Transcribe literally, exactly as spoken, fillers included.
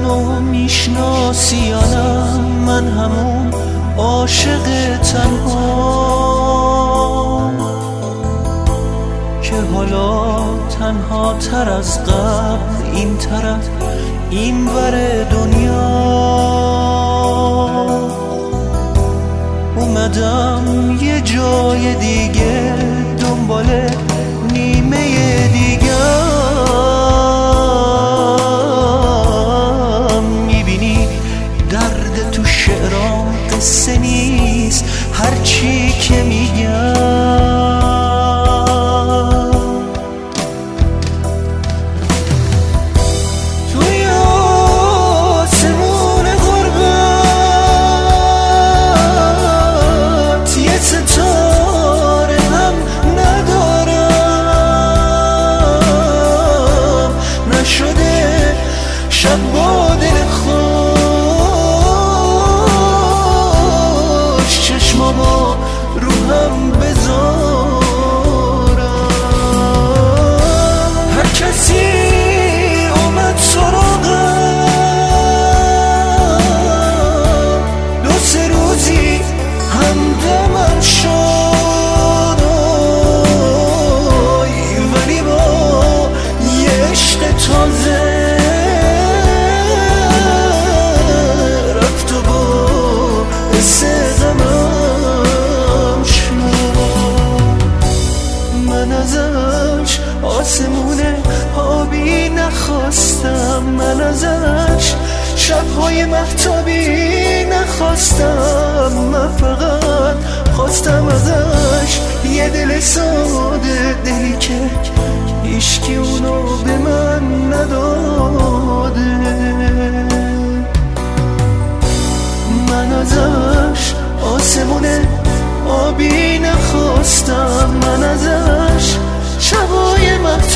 منو میشناسی یا نه، من همون عاشق تنها که حالا تنها تر از قبل این طرف این ور دنیا اومدم یه جای دیگه دنبال نیمه دیگه. میبینی درد تو شعرام قصه نیست، هرچی که میگم با دل خوش چشمامو رو هم بذارم. هر کسی اومد سراغم، دو سه روزی همدمم شد، ولی با یه عشق تازه آسمونه آبی نخواستم، من ازش شبهای مهتابی نخواستم، من فقط خواستم ازش یه دل ساده، دلی که هیچکی اونو به من نداده. من ازش آسمونه آبی نخواستم، من ازش شبای مهتابی